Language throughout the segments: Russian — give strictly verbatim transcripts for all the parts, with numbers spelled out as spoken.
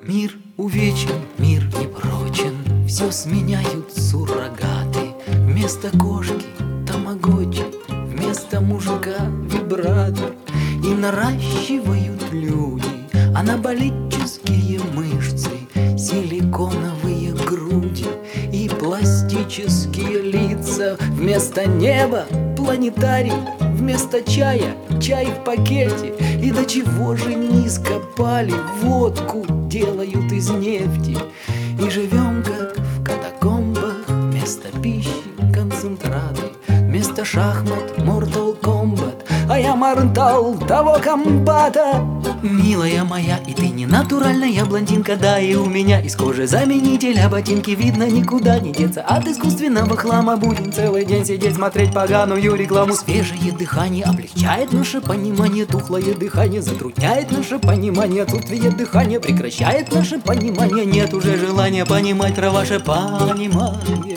Мир увечен, мир непрочен, все сменяют суррогаты. Вместо кошки тамагочи, вместо мужика вибратор. И наращивают люди анаболические мышцы, силиконовые груди и пластические лица. Вместо неба планетарий, вместо чая чай в пакете. И до чего же низко пали, водку делают из нефти. И живем как в катакомбах, вместо пищи концентраты, вместо шахмат Mortal Kombat, а я мортал того комбата. Милая моя, и ты не натуральная блондинка, да, и у меня из кожи заменителя ботинки. Видно, никуда не деться от искусственного хлама. Будем целый день сидеть, смотреть поганую рекламу. Свежее дыхание облегчает наше понимание, тухлое дыхание затрудняет наше понимание. Отсутствие дыхания прекращает наше понимание. Нет уже желания понимать про ваше понимание.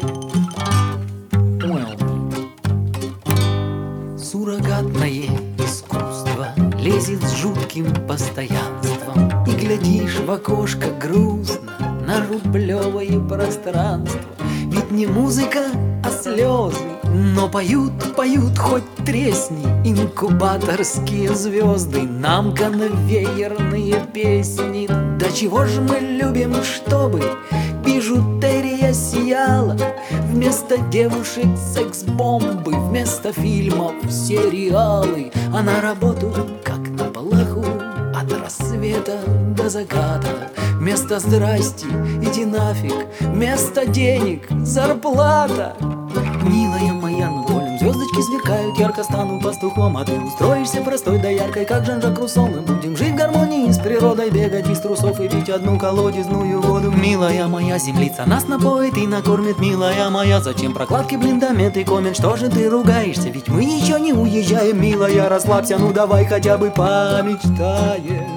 Суррогатное искусство лезет с жутким постоянством. И глядишь в окошко грустно на рублевое пространство. Ведь не музыка, а слезы, но поют, поют, хоть тресни. Инкубаторские звезды нам конвейерные песни. Да чего ж мы любим, чтобы бижутерия сияла. Вместо девушек секс-бомбы, вместо фильмов сериалы. А на работу, как на плаху, от рассвета до заката. Вместо здрасти иди нафиг, вместо денег зарплата. Милая моя, над полем звездочки сверкают, ярко стану пастухом. А ты устроишься простой да яркой, как Жан-Жак Руссо. Мы будем жить в гармонии с природой, бегать из трусов и пить одну колодезную воду. Милая моя, землица нас напоит и накормит. Милая моя, зачем прокладки, блиндомет и коммент? Что же ты ругаешься, ведь мы еще не уезжаем. Милая, расслабься, ну давай хотя бы помечтаем.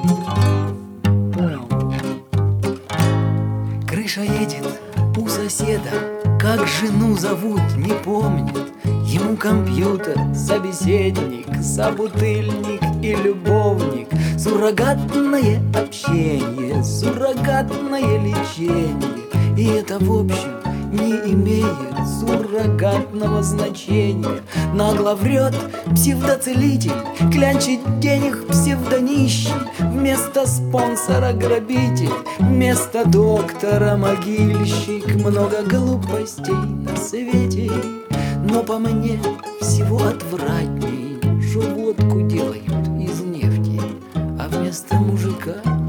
Крыша едет у соседа, как жену зовут, не помнит. Ему компьютер, собеседник, собутыльник и любовник. Суррогатное общение, суррогатное лечение. И это в общем не имеет суррогатного значения. Нагло врет псевдоцелитель, клянчит денег псевдонищий. Вместо спонсора грабитель, вместо доктора могильщик. Много глупостей на свете, но по мне всего отвратней, что водку делают из нефти, а вместо мужика